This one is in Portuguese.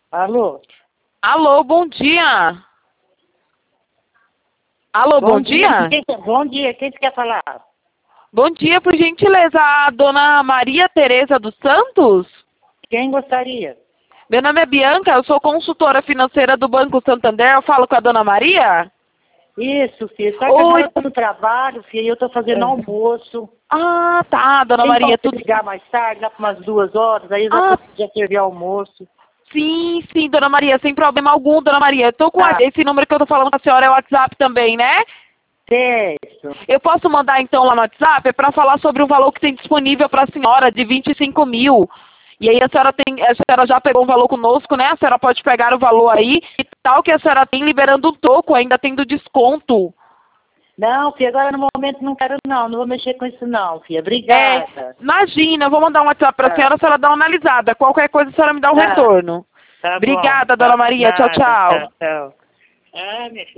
Alô? Alô, bom dia. Alô, bom dia. Bom dia, quem você quer falar? Bom dia, por gentileza, a dona Maria Tereza dos Santos? Quem gostaria? Meu nome é Bianca, eu sou consultora financeira do Banco Santander, eu falo com a dona Maria? Isso, filho. Só que Oi. agora eu tô no trabalho, filho, e eu tô fazendo almoço. Ah, tá, dona Tem Maria, como tudo... ligar mais tarde, lá para umas 2 horas, aí eu Ah, já servi almoço. sim, sim, dona Maria, sem problema algum, dona Maria. Eu tô com Tá. esse número que eu tô falando com a senhora, é o WhatsApp também, né? Certo. Eu posso mandar então lá no WhatsApp para falar sobre o valor que tem disponível para a senhora de 25 mil. E aí a senhora já pegou um valor conosco, né? A senhora pode pegar o valor aí e tal que a senhora tem liberando um troco, ainda tendo desconto. Não, filho, agora no momento não quero não vou mexer com isso não, filha. É, Obrigada. imagina, eu vou mandar um WhatsApp para Tá. a senhora dá uma analisada. Qualquer coisa a senhora me dá um Tá, retorno. tá bom. Obrigada, dona Tá, Maria. Tchau, nada, tchau. tchau, tchau. Ah, minha filha.